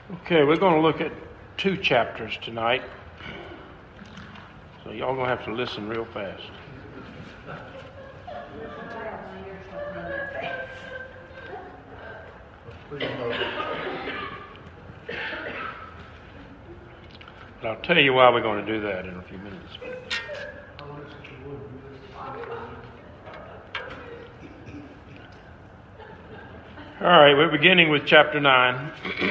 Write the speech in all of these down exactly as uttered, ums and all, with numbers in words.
Okay, we're going to look at two chapters tonight. So y'all going to have to listen real fast. But I'll tell you why we're going to do that in a few minutes. All right, we're beginning with chapter nine.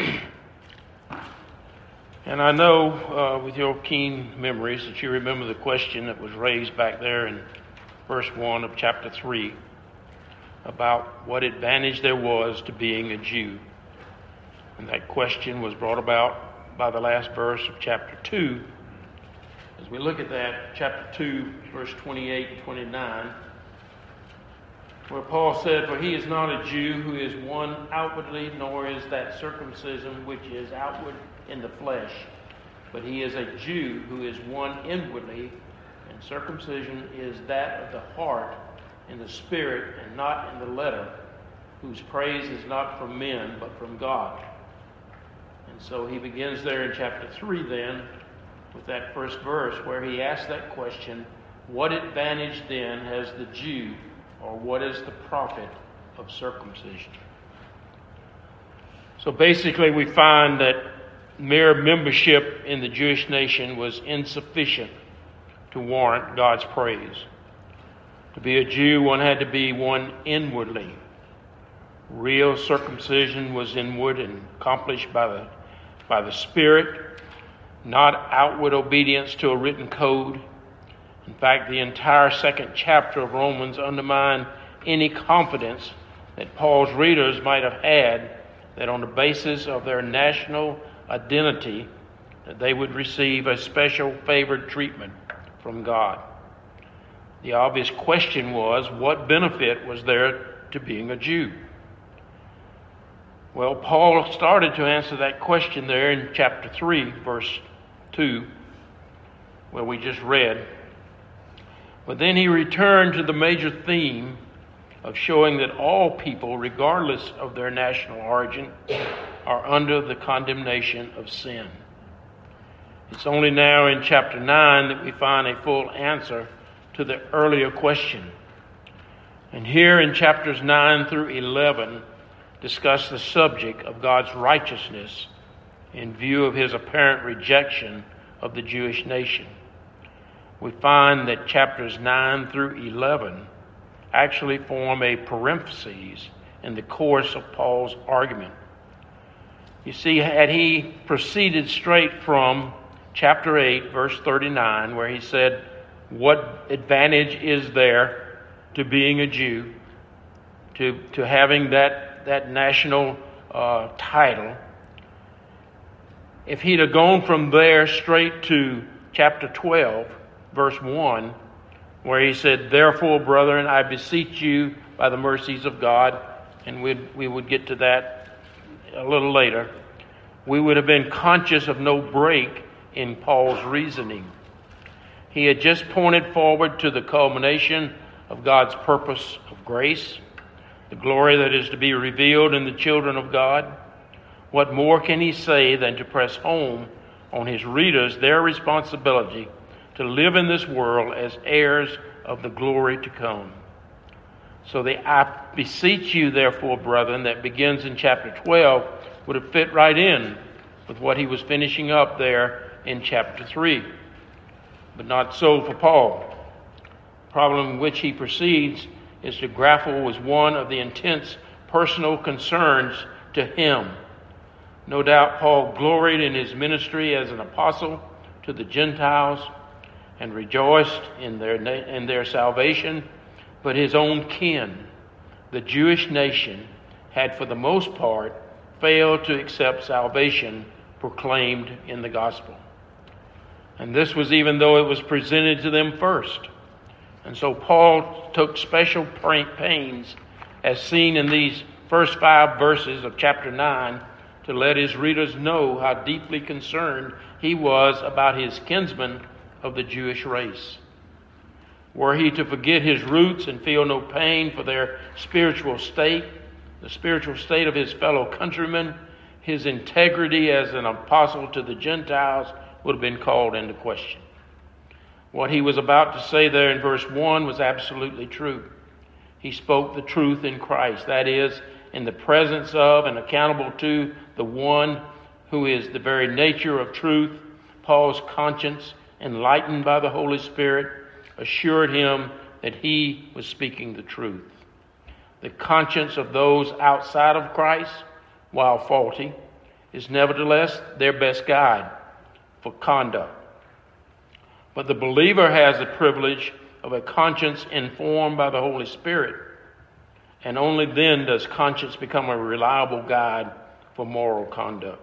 And I know uh, with your keen memories that you remember the question that was raised back there in verse one of chapter three about what advantage there was to being a Jew. And that question was brought about by the last verse of chapter two. As we look at that, chapter two, verse twenty-eight and twenty-nine, where Paul said, "For he is not a Jew who is one outwardly, nor is that circumcision which is outward in the flesh, but he is a Jew who is one inwardly, and circumcision is that of the heart in the spirit and not in the letter, whose praise is not from men but from God." And so he begins there in chapter three then with that first verse where he asks that question, what advantage then has the Jew, or what is the profit of circumcision? So basically we find that mere membership in the Jewish nation was insufficient to warrant God's praise. To be a Jew, one had to be one inwardly. Real circumcision was inward and accomplished by the, by the Spirit, not outward obedience to a written code. In fact, the entire second chapter of Romans undermined any confidence that Paul's readers might have had that on the basis of their national identity that they would receive a special favored treatment from God. The obvious question was, what benefit was there to being a Jew? Well, Paul started to answer that question there in chapter three, verse two, where we just read. But then he returned to the major theme of showing that all people, regardless of their national origin, are under the condemnation of sin. It's only now in chapter nine that we find a full answer to the earlier question. And here in chapters nine through eleven discuss the subject of God's righteousness in view of his apparent rejection of the Jewish nation. We find that chapters nine through eleven actually form a parenthesis in the course of Paul's argument. You see, had he proceeded straight from chapter eight, verse thirty-nine, where he said, what advantage is there to being a Jew, to, to having that, that national uh, title, if he'd have gone from there straight to chapter twelve, verse one, where he said, "Therefore, brethren, I beseech you by the mercies of God," and we'd, we would get to that a little later, we would have been conscious of no break in Paul's reasoning. He had just pointed forward to the culmination of God's purpose of grace, the glory that is to be revealed in the children of God. What more can he say than to press home on his readers their responsibility to live in this world as heirs of the glory to come? So the "I beseech you, therefore, brethren," that begins in chapter twelve would have fit right in with what he was finishing up there in chapter three. But not so for Paul. The problem in which he proceeds is to grapple with one of the intense personal concerns to him. No doubt Paul gloried in his ministry as an apostle to the Gentiles and rejoiced in their in their salvation, but his own kin, the Jewish nation, had for the most part failed to accept salvation proclaimed in the gospel. And this was even though it was presented to them first. And so Paul took special pains, as seen in these first five verses of chapter nine, to let his readers know how deeply concerned he was about his kinsmen of the Jewish race. Were he to forget his roots and feel no pain for their spiritual state, the spiritual state of his fellow countrymen, his integrity as an apostle to the Gentiles would have been called into question. What he was about to say there in verse one was absolutely true. He spoke the truth in Christ, that is, in the presence of and accountable to the one who is the very nature of truth. Paul's conscience, enlightened by the Holy Spirit, assured him that he was speaking the truth. The conscience of those outside of Christ, while faulty, is nevertheless their best guide for conduct. But the believer has the privilege of a conscience informed by the Holy Spirit, and only then does conscience become a reliable guide for moral conduct.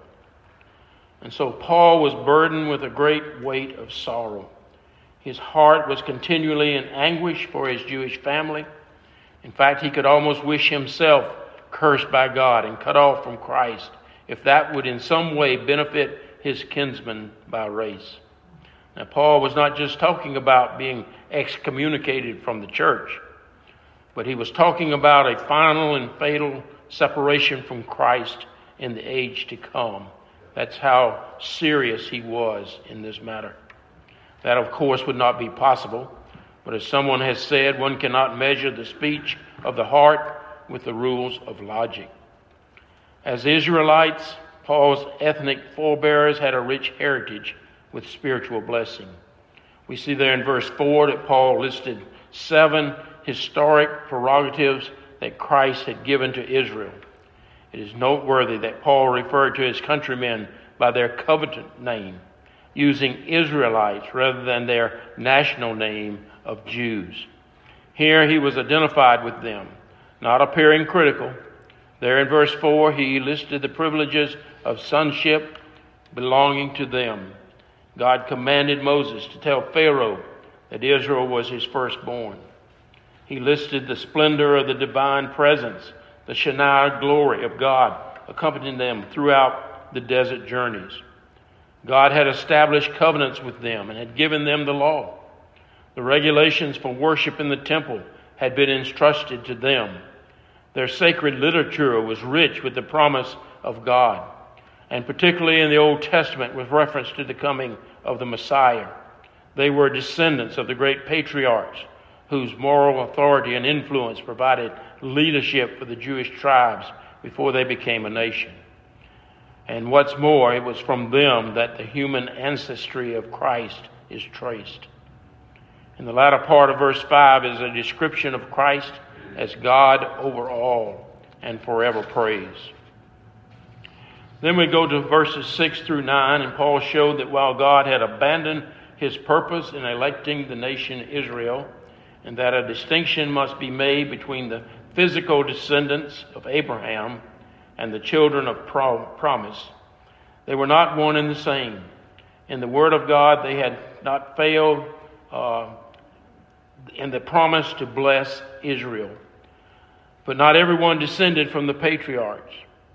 And so Paul was burdened with a great weight of sorrow. His heart was continually in anguish for his Jewish family. In fact, he could almost wish himself cursed by God and cut off from Christ, if that would in some way benefit his kinsmen by race. Now, Paul was not just talking about being excommunicated from the church, but he was talking about a final and fatal separation from Christ in the age to come. That's how serious he was in this matter. That, of course, would not be possible. But as someone has said, one cannot measure the speech of the heart with the rules of logic. As Israelites, Paul's ethnic forebears had a rich heritage with spiritual blessing. We see there in verse four that Paul listed seven historic prerogatives that Christ had given to Israel. It is noteworthy that Paul referred to his countrymen by their covenant name, using Israelites rather than their national name of Jews. Here he was identified with them, not appearing critical. There in verse four, he listed the privileges of sonship belonging to them. God commanded Moses to tell Pharaoh that Israel was his firstborn. He listed the splendor of the divine presence, the Shekinah glory of God accompanying them throughout the desert journeys. God had established covenants with them and had given them the law. The regulations for worship in the temple had been entrusted to them. Their sacred literature was rich with the promise of God, and particularly in the Old Testament with reference to the coming of the Messiah. They were descendants of the great patriarchs whose moral authority and influence provided leadership for the Jewish tribes before they became a nation. And what's more, it was from them that the human ancestry of Christ is traced. In the latter part of verse five is a description of Christ as God over all and forever praised. Then we go to verses six through nine, and Paul showed that while God had abandoned his purpose in electing the nation Israel, and that a distinction must be made between the physical descendants of Abraham and the children of pro- promise, they were not one and the same. In the Word of God, they had not failed uh, in the promise to bless Israel. But not everyone descended from the patriarchs.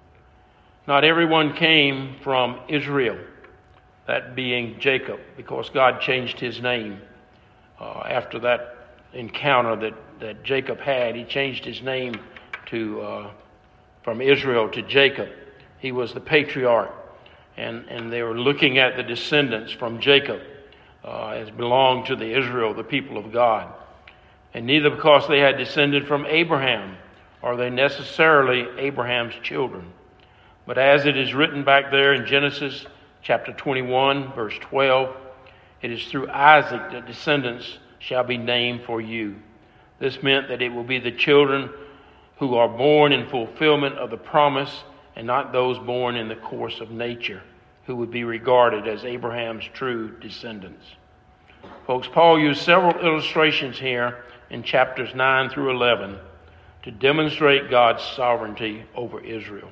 Not everyone came from Israel, that being Jacob, because God changed his name uh, after that encounter that, that Jacob had. He changed his name to uh, from Israel to Jacob. He was the patriarch, and, and they were looking at the descendants from Jacob uh, as belonged to the Israel, the people of God. And neither because they had descended from Abraham are they necessarily Abraham's children. But as it is written back there in Genesis chapter twenty-one, verse twelve, it is through Isaac that descendants shall be named for you. This meant that it will be the children who are born in fulfillment of the promise and not those born in the course of nature, who would be regarded as Abraham's true descendants. Folks, Paul used several illustrations here in chapters nine through eleven to demonstrate God's sovereignty over Israel.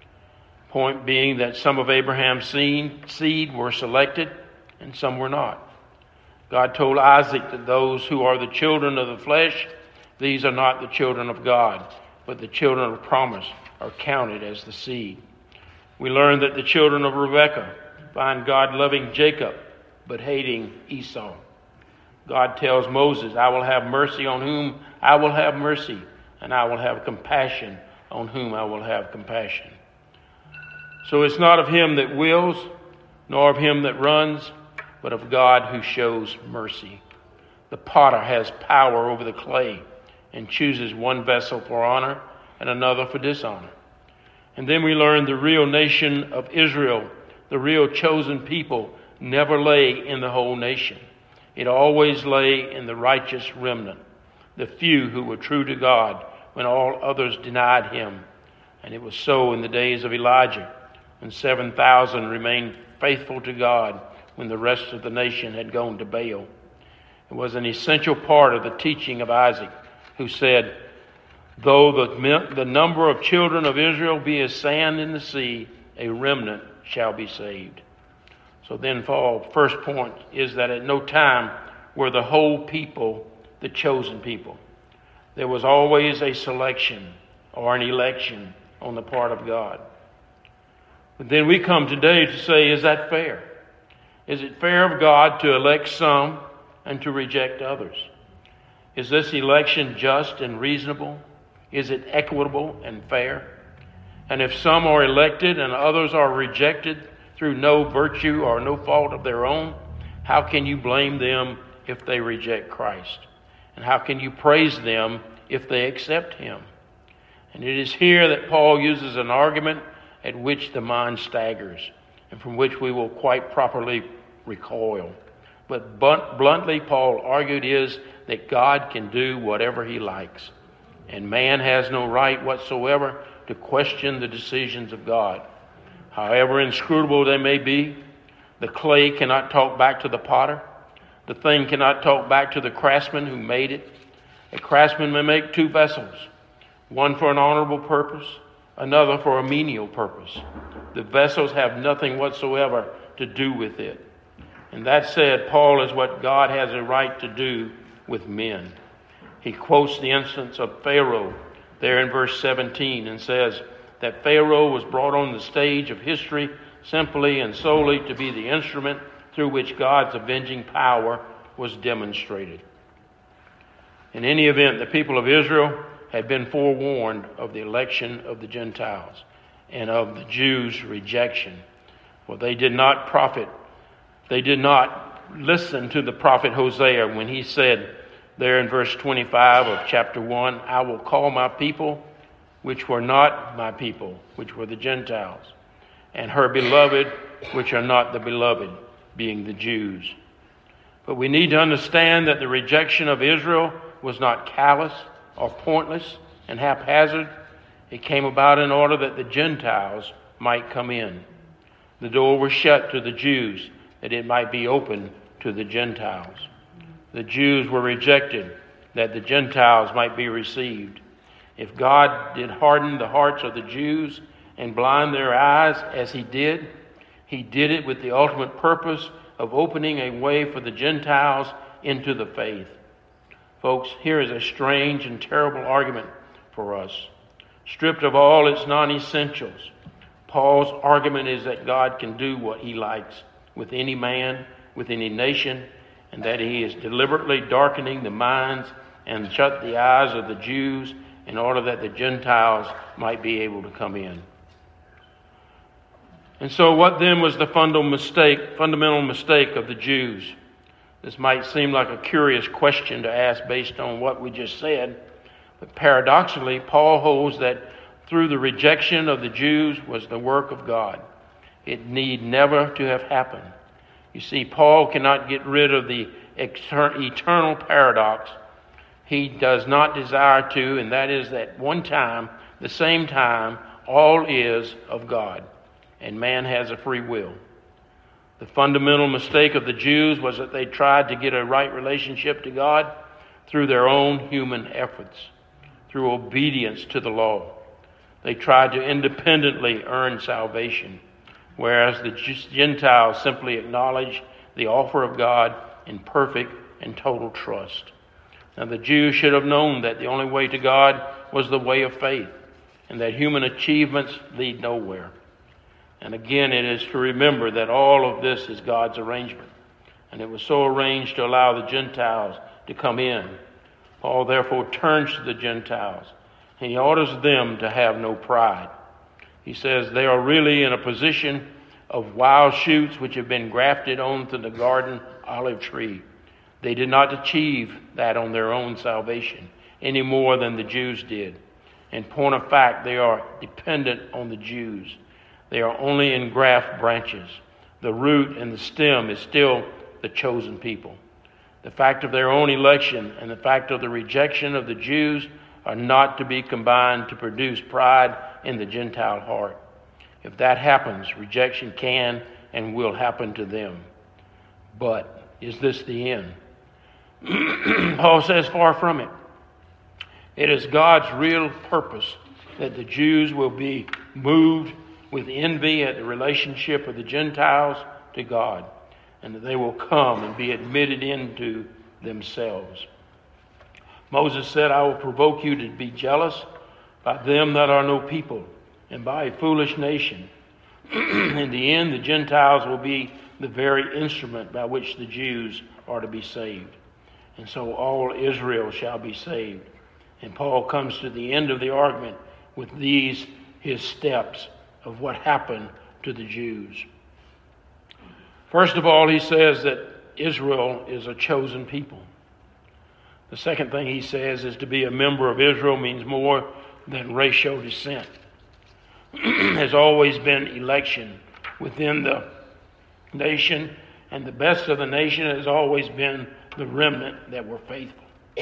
Point being that some of Abraham's seed were selected and some were not. God told Isaac that those who are the children of the flesh, these are not the children of God, but the children of promise are counted as the seed. We learn that the children of Rebekah find God loving Jacob, but hating Esau. God tells Moses, I will have mercy on whom I will have mercy, and I will have compassion on whom I will have compassion. So it's not of him that wills, nor of him that runs, but of God who shows mercy. The potter has power over the clay and chooses one vessel for honor and another for dishonor. And then we learn the real nation of Israel, the real chosen people, never lay in the whole nation. It always lay in the righteous remnant, the few who were true to God when all others denied him. And it was so in the days of Elijah, when seven thousand remained faithful to God when the rest of the nation had gone to Baal. It was an essential part of the teaching of Isaac, who said, though the, the number of children of Israel be as sand in the sea, a remnant shall be saved. So then, Paul's first point is that at no time were the whole people the chosen people. There was always a selection or an election on the part of God. But then we come today to say, is that fair? Is it fair of God to elect some and to reject others? Is this election just and reasonable? Is it equitable and fair? And if some are elected and others are rejected through no virtue or no fault of their own, how can you blame them if they reject Christ? And how can you praise them if they accept him? And it is here that Paul uses an argument at which the mind staggers and from which we will quite properly recoil. But bluntly, Paul argued is that God can do whatever he likes, and man has no right whatsoever to question the decisions of God. However inscrutable they may be, the clay cannot talk back to the potter. The thing cannot talk back to the craftsman who made it. A craftsman may make two vessels, one for an honorable purpose, another for a menial purpose. The vessels have nothing whatsoever to do with it. And that said, Paul is what God has a right to do with men. He quotes the instance of Pharaoh there in verse seventeen and says that Pharaoh was brought on the stage of history simply and solely to be the instrument through which God's avenging power was demonstrated. In any event, the people of Israel had been forewarned of the election of the Gentiles and of the Jews' rejection. For they did not profit, they did not listen to the prophet Hosea when he said there in verse twenty-five of chapter one, I will call my people, which were not my people, which were the Gentiles, and her beloved, which are not the beloved, being the Jews. But we need to understand that the rejection of Israel was not callous or pointless and haphazard. It came about in order that the Gentiles might come in. The door was shut to the Jews that it might be open to the Gentiles. The Jews were rejected that the Gentiles might be received. If God did harden the hearts of the Jews and blind their eyes as he did, he did it with the ultimate purpose of opening a way for the Gentiles into the faith. Folks, here is a strange and terrible argument for us. Stripped of all its non-essentials, Paul's argument is that God can do what he likes with any man, with any nation, and that he is deliberately darkening the minds and shut the eyes of the Jews in order that the Gentiles might be able to come in. And so what then was the fundamental mistake, fundamental mistake of the Jews? This might seem like a curious question to ask based on what we just said, but paradoxically, Paul holds that through the rejection of the Jews was the work of God. It need never to have happened. You see, Paul cannot get rid of the eternal paradox he does not desire to, and that is that one time, the same time, all is of God, and man has a free will. The fundamental mistake of the Jews was that they tried to get a right relationship to God through their own human efforts, through obedience to the law. They tried to independently earn salvation, whereas the Gentiles simply acknowledged the offer of God in perfect and total trust. Now, the Jews should have known that the only way to God was the way of faith, and that human achievements lead nowhere. And again, it is to remember that all of this is God's arrangement, and it was so arranged to allow the Gentiles to come in. Paul therefore turns to the Gentiles, and he orders them to have no pride. He says they are really in a position of wild shoots which have been grafted onto the garden olive tree. They did not achieve that on their own salvation any more than the Jews did. In point of fact, they are dependent on the Jews. They are only engraft branches. The root and the stem is still the chosen people. The fact of their own election and the fact of the rejection of the Jews are not to be combined to produce pride in the Gentile heart. If that happens, rejection can and will happen to them. But is this the end? Paul says, far from it. It is God's real purpose that the Jews will be moved with envy at the relationship of the Gentiles to God, and that they will come and be admitted into themselves. Moses said, I will provoke you to be jealous by them that are no people, and by a foolish nation. In the end, the Gentiles will be the very instrument by which the Jews are to be saved. And so all Israel shall be saved. And Paul comes to the end of the argument with these, his steps of what happened to the Jews. First of all, he says that Israel is a chosen people. The second thing he says is to be a member of Israel means more than racial descent. There's always been election within the nation, and the best of the nation has always been the remnant that were faithful.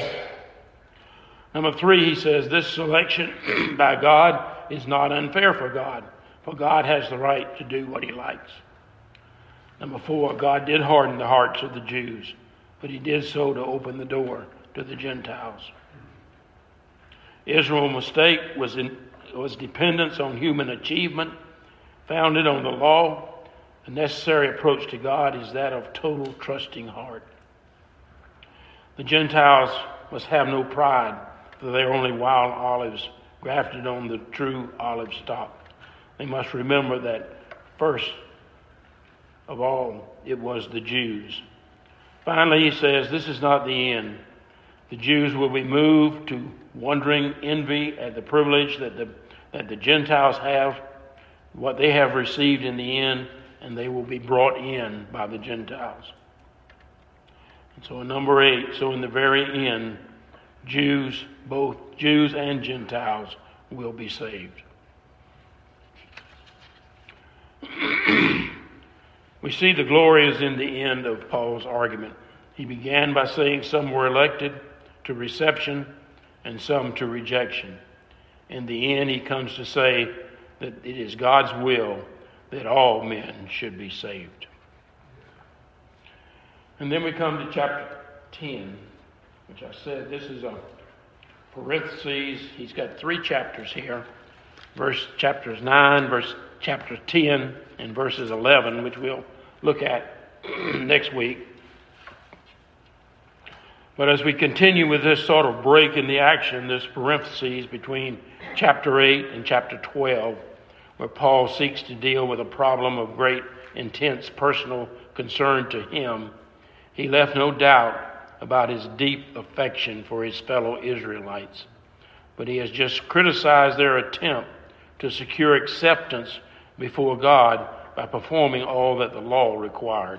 Number three, he says this selection by God is not unfair for God, for God has the right to do what he likes. Number four, God did harden the hearts of the Jews, but he did so to open the door to the Gentiles. Israel's mistake was in, was dependence on human achievement, founded on the law. The necessary approach to God is that of total trusting heart. The Gentiles must have no pride, for they are only wild olives grafted on the true olive stock. They must remember that first of all, it was the Jews. Finally, he says, this is not the end. The Jews will be moved to wondering envy at the privilege that the, that the Gentiles have, what they have received in the end, and they will be brought in by the Gentiles. And so in number eight, so in the very end, Jews, both Jews and Gentiles, will be saved. We see the glory is in the end of Paul's argument. He began by saying some were elected to reception and some to rejection. In the end, he comes to say that it is God's will that all men should be saved. And then we come to chapter ten, which I said this is a parentheses. He's got three chapters here. Verse chapters nine, verse chapter ten, and verses eleven, which we'll look at next week. But as we continue with this sort of break in the action, this parentheses between chapter eight and chapter twelve, where Paul seeks to deal with a problem of great, intense personal concern to him, he left no doubt about his deep affection for his fellow Israelites. But he has just criticized their attempt to secure acceptance before God by performing all that the law required.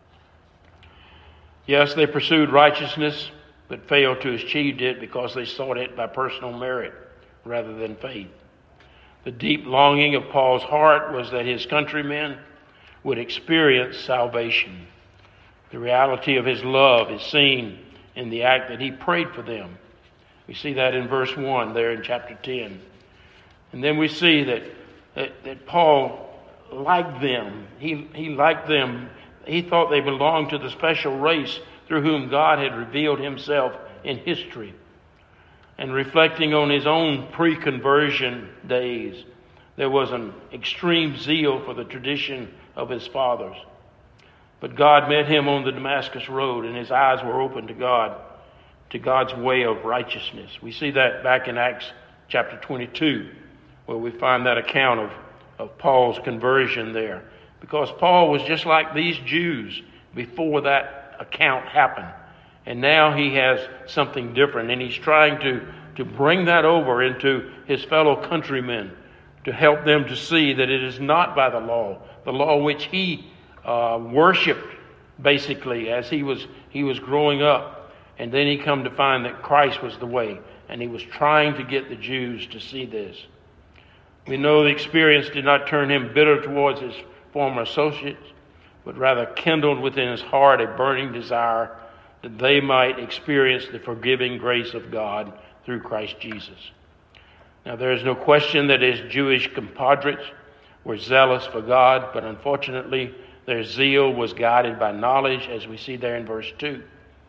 Yes, they pursued righteousness, but failed to achieve it because they sought it by personal merit rather than faith. The deep longing of Paul's heart was that his countrymen would experience salvation. The reality of his love is seen in the act that he prayed for them. We see that in verse one there in chapter ten. And then we see that, that, that Paul liked them. He, he liked them. He thought they belonged to the special race through whom God had revealed himself in history. And reflecting on his own pre-conversion days, there was an extreme zeal for the tradition of his fathers. But God met him on the Damascus road, and his eyes were open to God, to God's way of righteousness. We see that back in Acts chapter twenty-two, where we find that account of, of Paul's conversion there. Because Paul was just like these Jews before that account happened. And now he has something different, and he's trying to, to bring that over into his fellow countrymen, to to help them to see that it is not by the law, the law which he uh, worshipped basically as he was he was growing up, and then he come to find that Christ was the way, and he was trying to get the Jews to see this. We know the experience did not turn him bitter towards his former associates, but rather kindled within his heart a burning desire that they might experience the forgiving grace of God through Christ Jesus. Now, there is no question that his Jewish compadres were zealous for God, but unfortunately, their zeal was guided by knowledge, as we see there in verse two.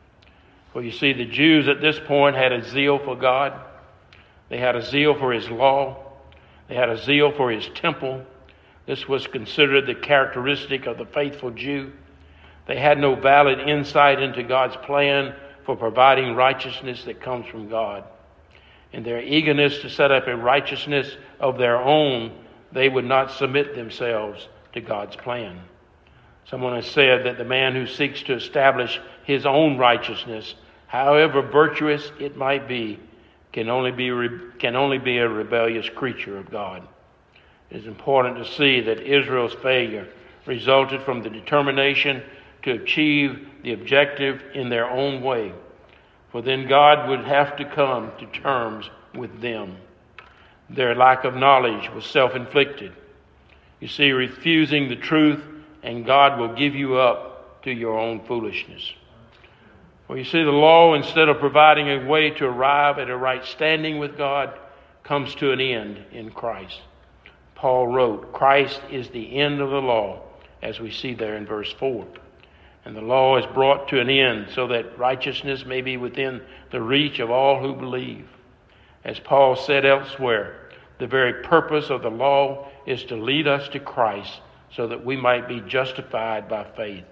For you see, the Jews at this point had a zeal for God. They had a zeal for his law. They had a zeal for his temple. This was considered the characteristic of the faithful Jew. They had no valid insight into God's plan for providing righteousness that comes from God. In their eagerness to set up a righteousness of their own, they would not submit themselves to God's plan. Someone has said that the man who seeks to establish his own righteousness, however virtuous it might be, can only be can only be a rebellious creature of God. It is important to see that Israel's failure resulted from the determination to achieve the objective in their own way, for then God would have to come to terms with them. Their lack of knowledge was self-inflicted. You see, refusing the truth, and God will give you up to your own foolishness. Well, you see, the law, instead of providing a way to arrive at a right standing with God, comes to an end in Christ. Paul wrote, Christ is the end of the law, as we see there in verse four. And the law is brought to an end so that righteousness may be within the reach of all who believe. As Paul said elsewhere, the very purpose of the law is to lead us to Christ so that we might be justified by faith.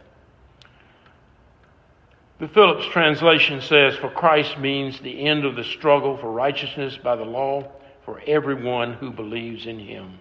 The Phillips translation says, for Christ means the end of the struggle for righteousness by the law for everyone who believes in him.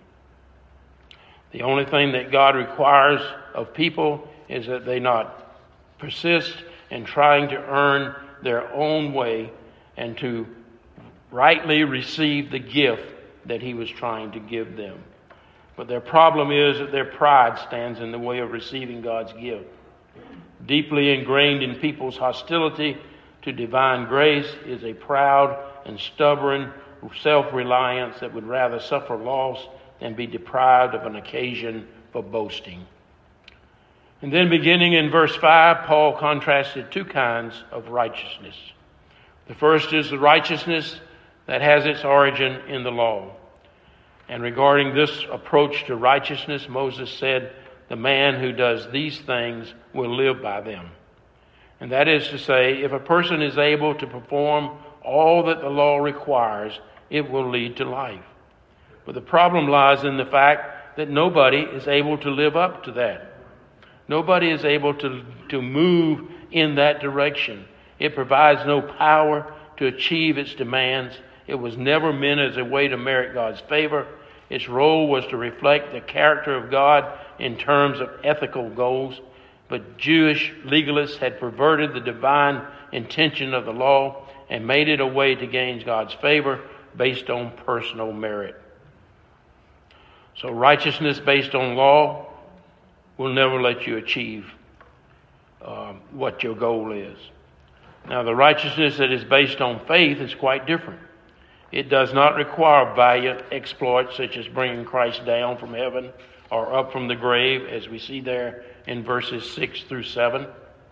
The only thing that God requires of people is that they not persist in trying to earn their own way and to rightly receive the gift that he was trying to give them. But their problem is that their pride stands in the way of receiving God's gift. Deeply ingrained in people's hostility to divine grace is a proud and stubborn self-reliance that would rather suffer loss than be deprived of an occasion for boasting. And then beginning in verse five, Paul contrasted two kinds of righteousness. The first is the righteousness that has its origin in the law. And regarding this approach to righteousness, Moses said, the man who does these things will live by them. And that is to say, if a person is able to perform all that the law requires, it will lead to life. But the problem lies in the fact that nobody is able to live up to that. Nobody is able to, to move in that direction. It provides no power to achieve its demands. It was never meant as a way to merit God's favor. Its role was to reflect the character of God in terms of ethical goals. But Jewish legalists had perverted the divine intention of the law and made it a way to gain God's favor based on personal merit. So righteousness based on law will never let you achieve uh, what your goal is. Now, the righteousness that is based on faith is quite different. It does not require valiant exploits such as bringing Christ down from heaven or up from the grave, as we see there in verses six through seven.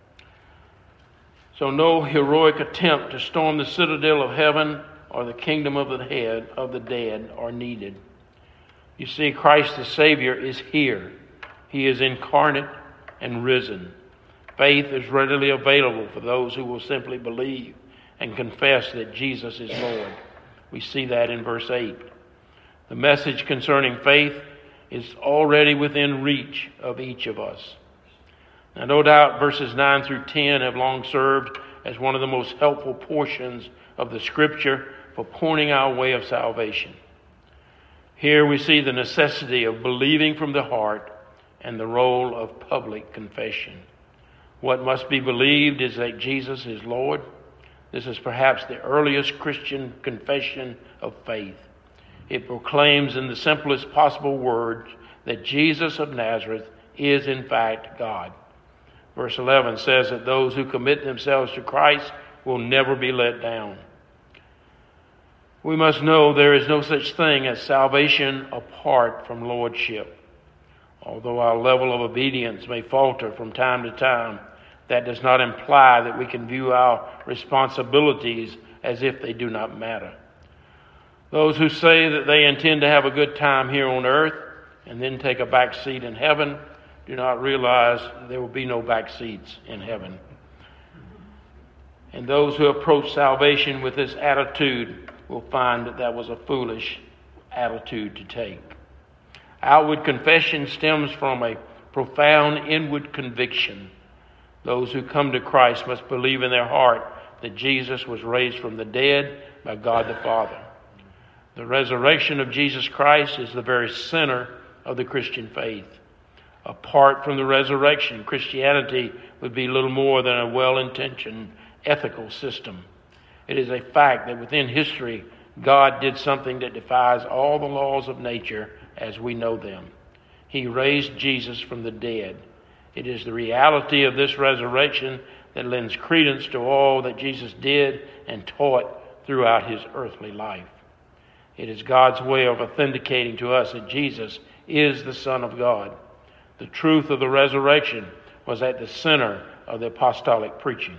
So no heroic attempt to storm the citadel of heaven or the kingdom of the head of the dead are needed. You see, Christ the Savior is here. He is incarnate and risen. Faith is readily available for those who will simply believe and confess that Jesus is Lord. We see that in verse eight. The message concerning faith is already within reach of each of us. Now, no doubt verses nine through ten have long served as one of the most helpful portions of the Scripture for pointing our way of salvation. Here we see the necessity of believing from the heart and the role of public confession. What must be believed is that Jesus is Lord. This is perhaps the earliest Christian confession of faith. It proclaims in the simplest possible words that Jesus of Nazareth is in fact God. Verse eleven says that those who commit themselves to Christ will never be let down. We must know there is no such thing as salvation apart from lordship. Although our level of obedience may falter from time to time, that does not imply that we can view our responsibilities as if they do not matter. Those who say that they intend to have a good time here on earth and then take a back seat in heaven do not realize there will be no back seats in heaven. And those who approach salvation with this attitude will find that that was a foolish attitude to take. Outward confession stems from a profound inward conviction. Those who come to Christ must believe in their heart that Jesus was raised from the dead by God the Father. The resurrection of Jesus Christ is the very center of the Christian faith. Apart from the resurrection, Christianity would be little more than a well-intentioned ethical system. It is a fact that within history, God did something that defies all the laws of nature as we know them. He raised Jesus from the dead. It is the reality of this resurrection that lends credence to all that Jesus did and taught throughout his earthly life. It is God's way of authenticating to us that Jesus is the Son of God. The truth of the resurrection was at the center of the apostolic preaching.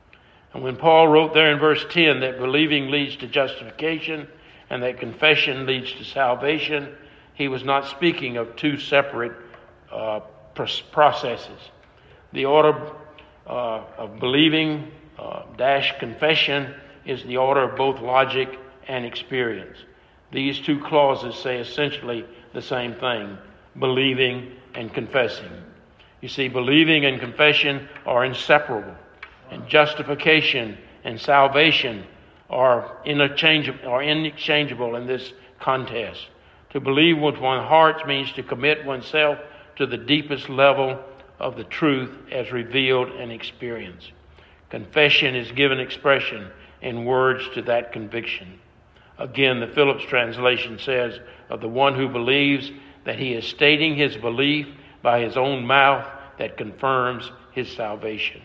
And when Paul wrote there in verse ten that believing leads to justification and that confession leads to salvation, he was not speaking of two separate uh, processes. The order uh, of believing uh, dash confession is the order of both logic and experience. These two clauses say essentially the same thing: believing and confessing. You see, believing and confession are inseparable, and justification and salvation are interchangeable, are inexchangeable in this contest. To believe with one's heart means to commit oneself to the deepest level of the truth as revealed and experienced. Confession is given expression in words to that conviction. Again, the Phillips translation says of the one who believes that he is stating his belief by his own mouth that confirms his salvation.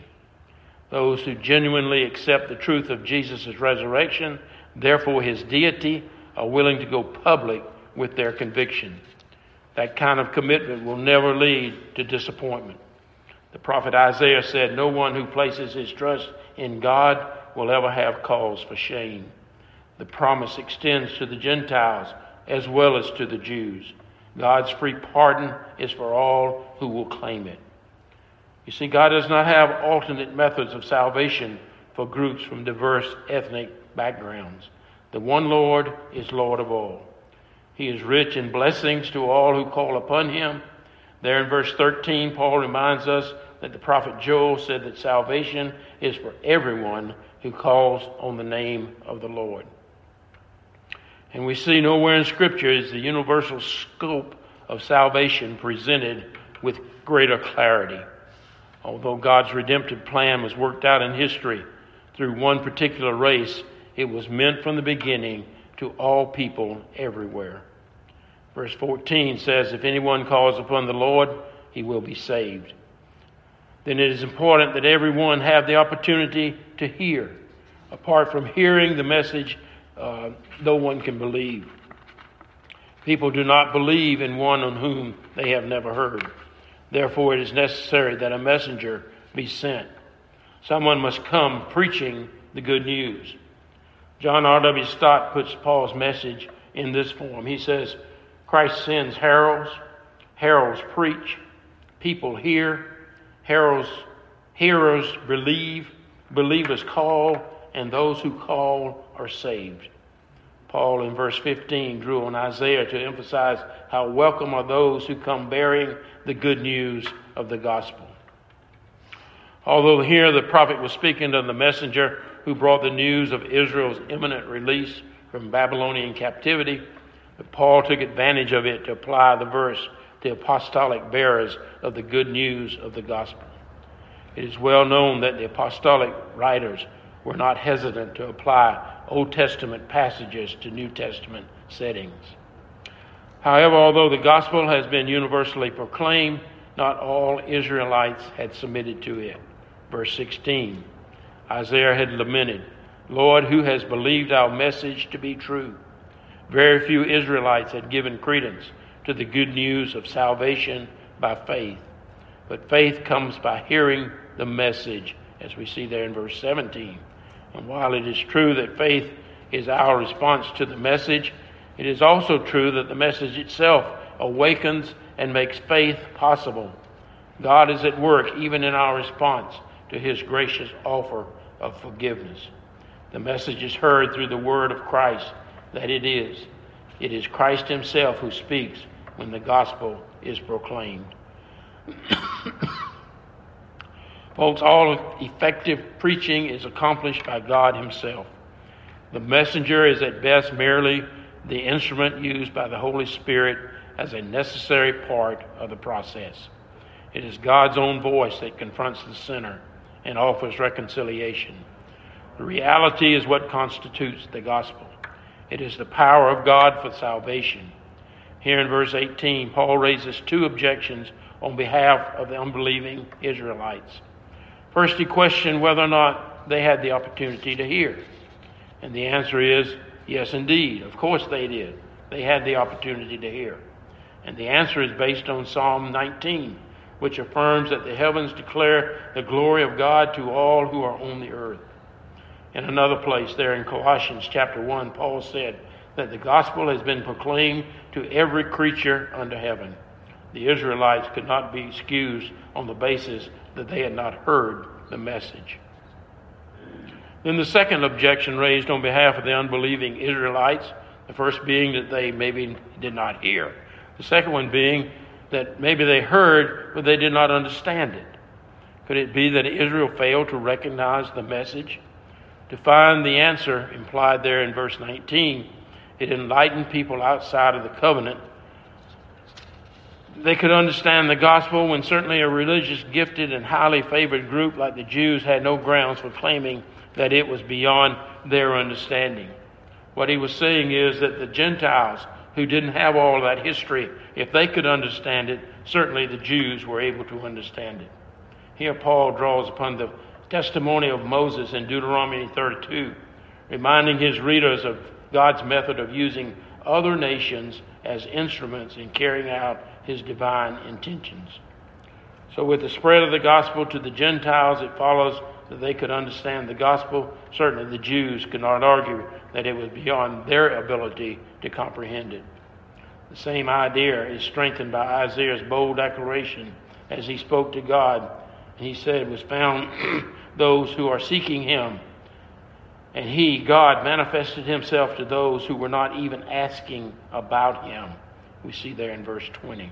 Those who genuinely accept the truth of Jesus' resurrection, therefore his deity, are willing to go public with their conviction. That kind of commitment will never lead to disappointment. The prophet Isaiah said, "No one who places his trust in God will ever have cause for shame." The promise extends to the Gentiles as well as to the Jews. God's free pardon is for all who will claim it. You see, God does not have alternate methods of salvation for groups from diverse ethnic backgrounds. The one Lord is Lord of all. He is rich in blessings to all who call upon him. There in verse thirteen, Paul reminds us that the prophet Joel said that salvation is for everyone who calls on the name of the Lord. And we see nowhere in Scripture is the universal scope of salvation presented with greater clarity. Although God's redemptive plan was worked out in history through one particular race, it was meant from the beginning to all people everywhere. Verse fourteen says, "If anyone calls upon the Lord, he will be saved." Then it is important that everyone have the opportunity to hear. Apart from hearing the message, uh, no one can believe. People do not believe in one on whom they have never heard. Therefore, it is necessary that a messenger be sent. Someone must come preaching the good news. John R W Stott puts Paul's message in this form. He says, Christ sends heralds, heralds preach, people hear, heralds, hearers believe, believers call, and those who call are saved. Paul in verse fifteen drew on Isaiah to emphasize how welcome are those who come bearing the good news of the gospel. Although here the prophet was speaking to the messenger who brought the news of Israel's imminent release from Babylonian captivity, but Paul took advantage of it to apply the verse to apostolic bearers of the good news of the gospel. It is well known that the apostolic writers were not hesitant to apply Old Testament passages to New Testament settings. However, although the gospel has been universally proclaimed, not all Israelites had submitted to it. Verse sixteen, Isaiah had lamented, "Lord, who has believed our message to be true?" Very few Israelites had given credence to the good news of salvation by faith. But faith comes by hearing the message, as we see there in verse seventeen. And while it is true that faith is our response to the message, it is also true that the message itself awakens and makes faith possible. God is at work even in our response to his gracious offer of forgiveness. The message is heard through the word of Christ that it is. It is Christ himself who speaks when the gospel is proclaimed. Folks, all effective preaching is accomplished by God himself. The messenger is at best merely the instrument used by the Holy Spirit as a necessary part of the process. It is God's own voice that confronts the sinner and offers reconciliation. The reality is what constitutes the gospel. It is the power of God for salvation. Here in verse eighteen, Paul raises two objections on behalf of the unbelieving Israelites. First, he questioned whether or not they had the opportunity to hear. And the answer is, yes, indeed. Of course they did. They had the opportunity to hear. And the answer is based on Psalm nineteen, which affirms that the heavens declare the glory of God to all who are on the earth. In another place there in Colossians chapter one, Paul said that the gospel has been proclaimed to every creature under heaven. The Israelites could not be excused on the basis that they had not heard the message. Then the second objection raised on behalf of the unbelieving Israelites, the first being that they maybe did not hear. The second one being that maybe they heard, but they did not understand it. Could it be that Israel failed to recognize the message? To find the answer implied there in verse nineteen, it enlightened people outside of the covenant. They could understand the gospel when certainly a religious, gifted, and highly favored group like the Jews had no grounds for claiming that it was beyond their understanding. What he was saying is that the Gentiles, who didn't have all that history, if they could understand it, certainly the Jews were able to understand it. Here Paul draws upon the testimony of Moses in Deuteronomy thirty-two, reminding his readers of God's method of using other nations as instruments in carrying out his divine intentions. So with the spread of the gospel to the Gentiles, it follows that they could understand the gospel. Certainly the Jews could not argue that it was beyond their ability to comprehend it. The same idea is strengthened by Isaiah's bold declaration as he spoke to God. He said, was found those who are seeking him. And he, God, manifested himself to those who were not even asking about him. We see there in verse twenty.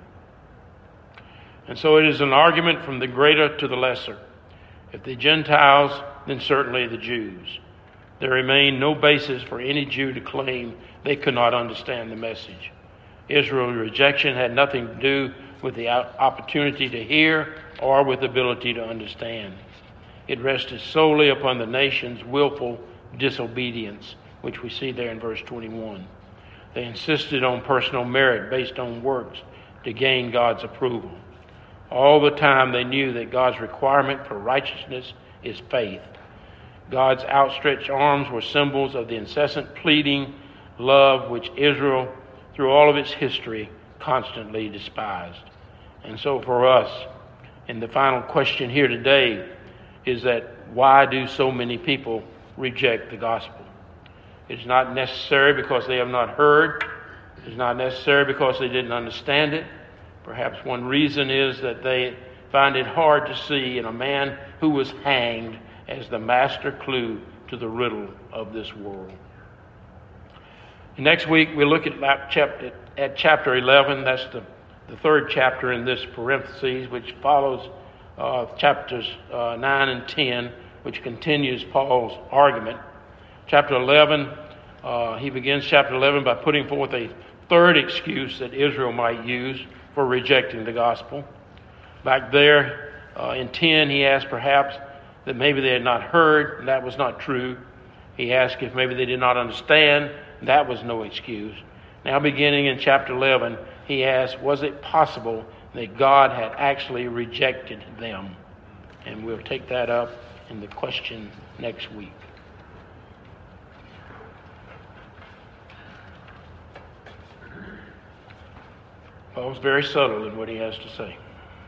And so it is an argument from the greater to the lesser. If the Gentiles, then certainly the Jews. There remained no basis for any Jew to claim they could not understand the message. Israel's rejection had nothing to do with the opportunity to hear or with the ability to understand. It rested solely upon the nation's willful disobedience, which we see there in verse twenty-one. They insisted on personal merit based on works to gain God's approval. All the time they knew that God's requirement for righteousness is faith. God's outstretched arms were symbols of the incessant pleading love which Israel, through all of its history, constantly despised. And so for us, and the final question here today is that why do so many people reject the gospel? It's not necessary because they have not heard. It's not necessary because they didn't understand it. Perhaps one reason is that they find it hard to see in a man who was hanged as the master clue to the riddle of this world. Next week we'll look at chapter, at chapter eleven. That's the, the third chapter in this parentheses, which follows uh, chapters uh, nine and ten, which continues Paul's argument. Chapter eleven, uh, he begins chapter eleven by putting forth a third excuse that Israel might use for rejecting the gospel. Back there uh, in ten, he asked perhaps that maybe they had not heard, and that was not true. He asked if maybe they did not understand, and that was no excuse. Now beginning in chapter eleven, he asks, was it possible that God had actually rejected them? And we'll take that up in the question next week. Paul's very subtle in what he has to say.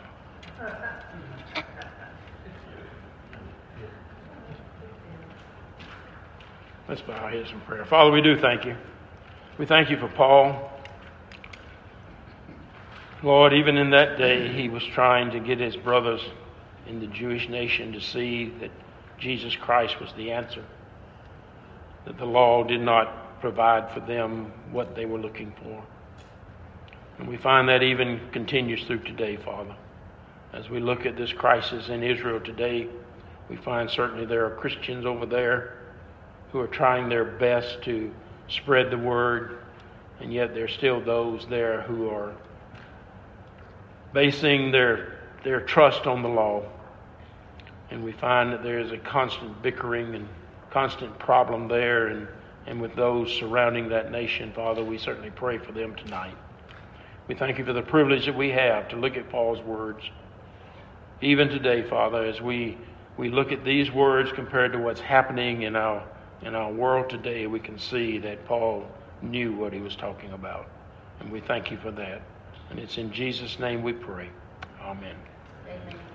Let's bow our heads in prayer. Father, we do thank you. We thank you for Paul. Lord, even in that day, he was trying to get his brothers in the Jewish nation to see that Jesus Christ was the answer, that the law did not provide for them what they were looking for. And we find that even continues through today, Father. As we look at this crisis in Israel today, we find certainly there are Christians over there who are trying their best to spread the word, and yet there's still those there who are basing their their trust on the law. And we find that there is a constant bickering and constant problem there, and, and with those surrounding that nation, Father, we certainly pray for them tonight. We thank you for the privilege that we have to look at Paul's words. Even today, Father, as we, we look at these words compared to what's happening in our in our world today, we can see that Paul knew what he was talking about. And we thank you for that. And it's in Jesus' name we pray. Amen. Amen.